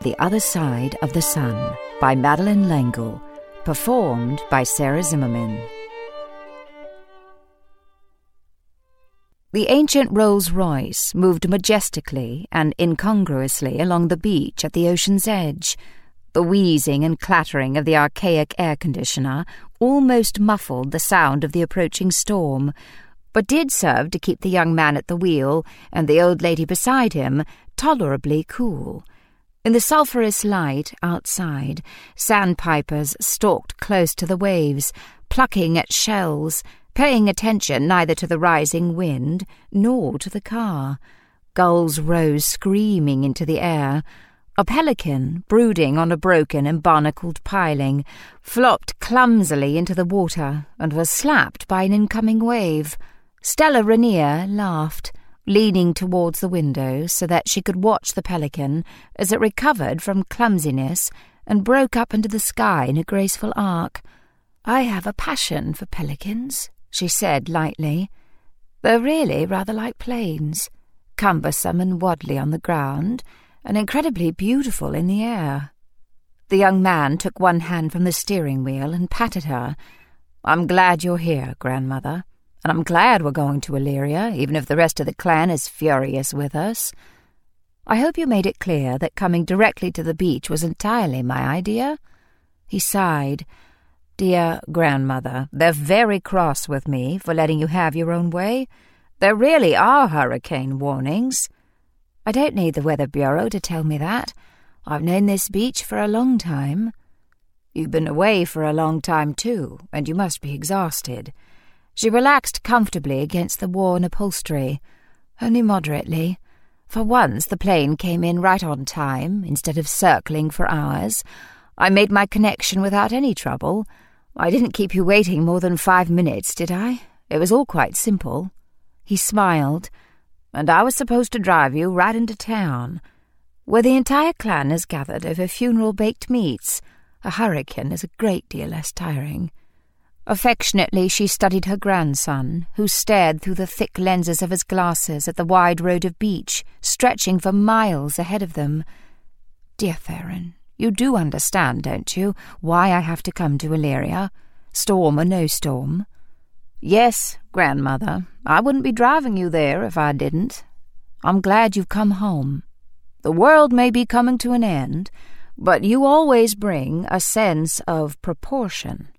The Other Side of the Sun by Madeleine L'Engle, performed by Sarah Zimmerman. The ancient Rolls-Royce moved majestically and incongruously along the beach at the ocean's edge. The wheezing and clattering of the archaic air conditioner almost muffled the sound of the approaching storm, but did serve to keep the young man at the wheel and the old lady beside him tolerably cool. In the sulphurous light outside, sandpipers stalked close to the waves, plucking at shells, paying attention neither to the rising wind nor to the car. Gulls rose screaming into the air. A pelican, brooding on a broken and barnacled piling, flopped clumsily into the water and was slapped by an incoming wave. Stella Rainier laughed, leaning towards the window so that she could watch the pelican as it recovered from clumsiness and broke up into the sky in a graceful arc. "I have a passion for pelicans," she said lightly. "They're really rather like planes, cumbersome and waddly on the ground, and incredibly beautiful in the air." The young man took one hand from the steering wheel and patted her. "I'm glad you're here, grandmother. And I'm glad we're going to Illyria, even if the rest of the clan is furious with us. I hope you made it clear that coming directly to the beach was entirely my idea." He sighed. "Dear grandmother, they're very cross with me for letting you have your own way. There really are hurricane warnings." "I don't need the Weather Bureau to tell me that. I've known this beach for a long time." "You've been away for a long time, too, and you must be exhausted." She relaxed comfortably against the worn upholstery. "Only moderately. For once the plane came in right on time, instead of circling for hours. I made my connection without any trouble. I didn't keep you waiting more than 5 minutes, did I? It was all quite simple." He smiled. "And I was supposed to drive you right into town, where the entire clan has gathered over funeral baked meats. A hurricane is a great deal less tiring." Affectionately she studied her grandson, who stared through the thick lenses of his glasses at the wide road of beach, stretching for miles ahead of them. "Dear Theron, you do understand, don't you, why I have to come to Illyria, storm or no storm?" "Yes, grandmother. I wouldn't be driving you there if I didn't. I'm glad you've come home. The world may be coming to an end, but you always bring a sense of proportion."